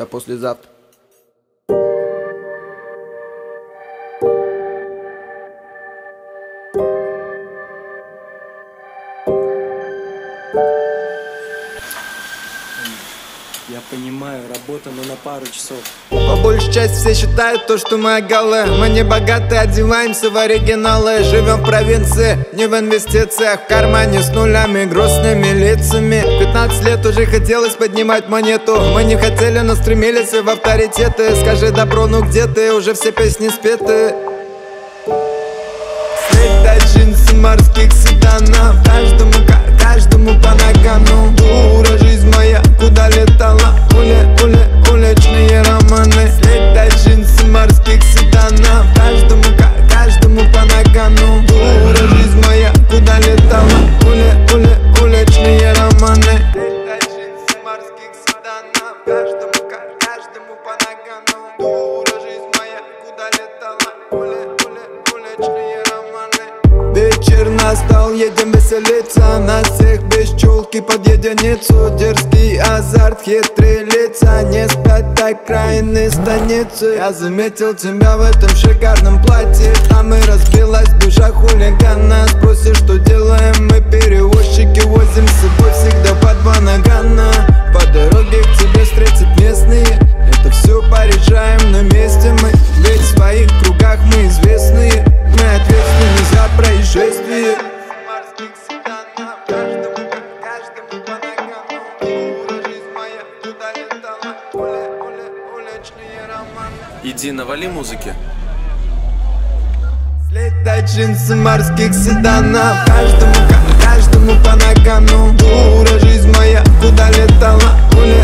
до послезавтра. Я понимаю, работа, но на пару часов. По большей части все считают то, что мы голы. Мы не богаты, одеваемся в оригиналы. Живем в провинции, не в инвестициях. В кармане с нулями, грустными лицами. 15 лет уже хотелось поднимать монету. Мы не хотели, но стремились в авторитеты. Скажи добро, ну где ты? Уже все песни спеты. Слетать джинсы морских седанов. Каждому по нагану. Дура, жизнь моя, куда летала? Уличные романы. Слетать джинсы морских седанов. Каждому по нагану. Дура, жизнь моя, куда летала? Уличные романы. Слетать джинсы морских седанов. Каждому по нагану. Дура, жизнь моя, куда летала? Уличные романы. Вечер настал, едем веселиться. На всех без чулки под единицу. Дерзкий азарт, хитрые лица. Не спят окраины станицы. Я заметил тебя в этом шикарном платье. Там и разбилась душа хулигана. Спросишь, что делаем мы, перевозчики. Возим с собой всегда по 2 нагана. По дороге к тебе встретят местные. Это все порешаем на месте мы. Ведь в своих кругах мы известные. Мы ответственны за происшествие. Иди, навали музыки. Слетать джинсы морских седанов. Каждому по нагану. Дура, жизнь моя, куда летала?